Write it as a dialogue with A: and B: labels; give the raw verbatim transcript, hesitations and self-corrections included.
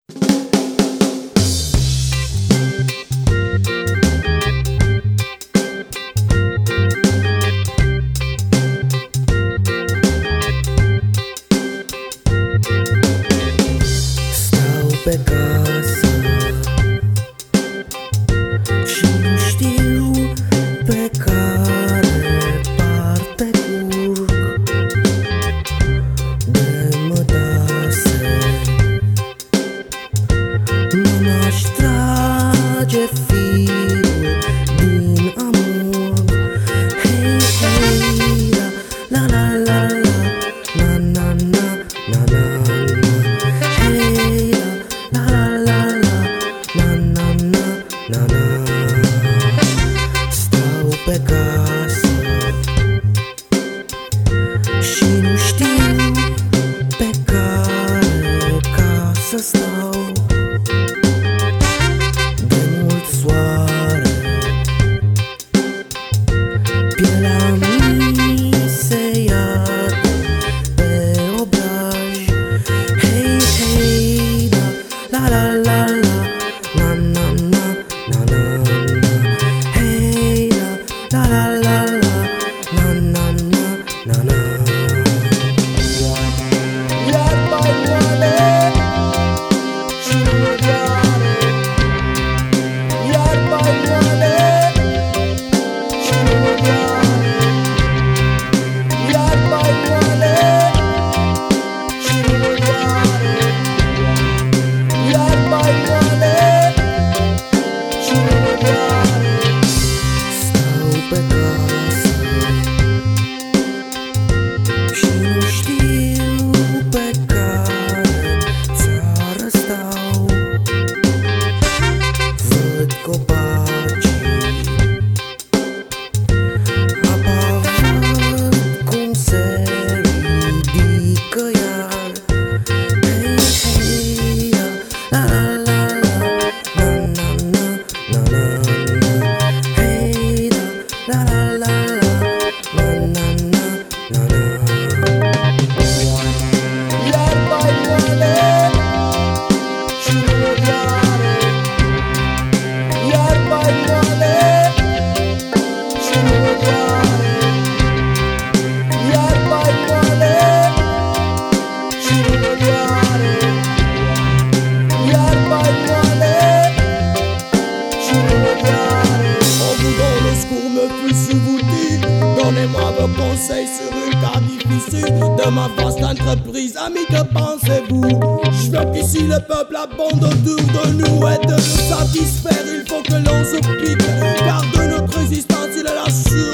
A: Stau pe casă și nu știu pe care parte curg de mătase. Nu m-aș trage firul din amur. Hei, hei, la, la, la, la, la, na, na, na, na, na. Hei, la, la, la, la, la, na, na, na, na. Stau pe casă și nu știu pe care casă stau. De mult soare, pielea mi se iartă pe obraj. Hei, hei, la, la, la, la, la, na, na, na, na, na. Hei, la, la, la, la, la, na, na, na, na. Iarba moale și nu mă doare. Iarba moale și nu mă doare. Iarba moale și nu mă doare. Iarba moale și nu mă doare. Stau pe casă și nu știu pe care țară stau. Văd copacii, apa văd cum se ridică iar. Hei, hei, la, la, la, la, na, na, na, na, na. Hei, la, la, la, la, la, na, na, na, na. Iarba moale și nu mă doare. Iarba moale și nu mă doare. Iarba moale și nu mă doare. Iarba moale și nu mă doare.
B: En vous dans le secours me fut vous dire, donnez-moi vos conseils sur une cas difficile de ma vaste entreprise. Amis, que pensez-vous? Je veux qu'ici le peuple abonde autour de nous et de nous satisfaire. Il faut que l'on se pique, car de notre résistance il est la sûre